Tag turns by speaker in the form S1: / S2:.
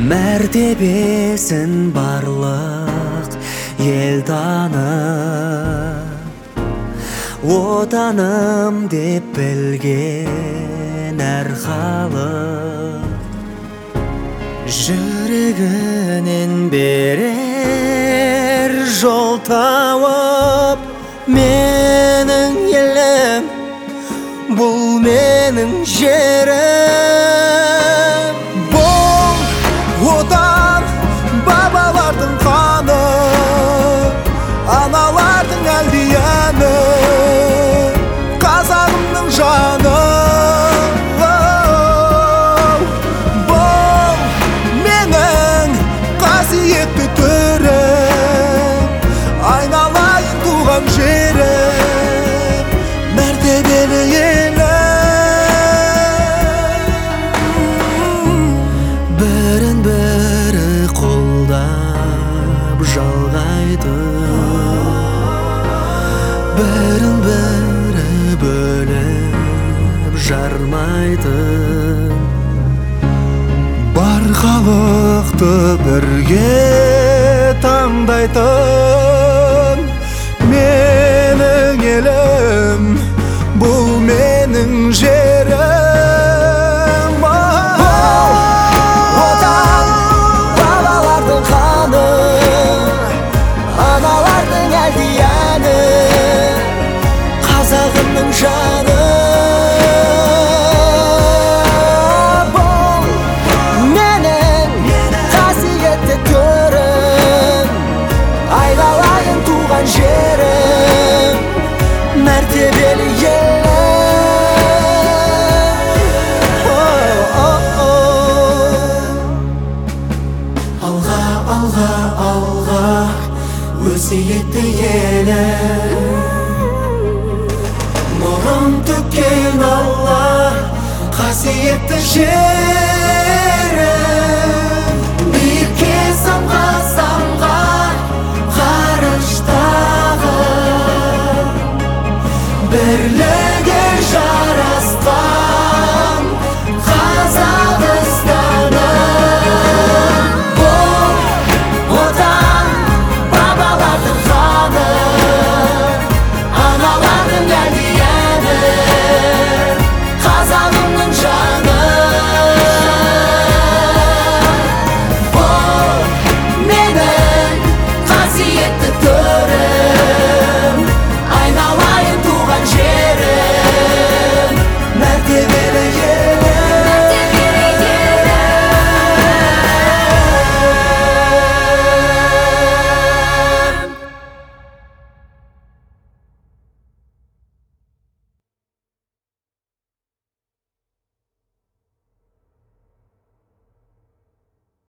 S1: мәртебесін барлық ел танып, отаным деп білген әр халық жүрегінен берер жол тауып, менің елім, бұл менің жерім. Бұл отан бабалардың қаны, аналардың әлдияны, қазағымның жаны. Бұл менің қасиетті төрім, айналайын туған жерім, мәртебелі елім. Бірін-бірі қолдап жалғайтын, бірін-бірі бөліп жармайтын, бар халықты бірге таңдайтын, менің елім, бұл менің жерім. Отан бабалардың қаны, аналардың әлдияны, қазағымның жаны. Бұл менің қасиетті төрім, айналайын туған жерім, мәртебелі елім. Алға, алға, алға, өсиетті елім, нұрын төккен Алла, қасиетті жер.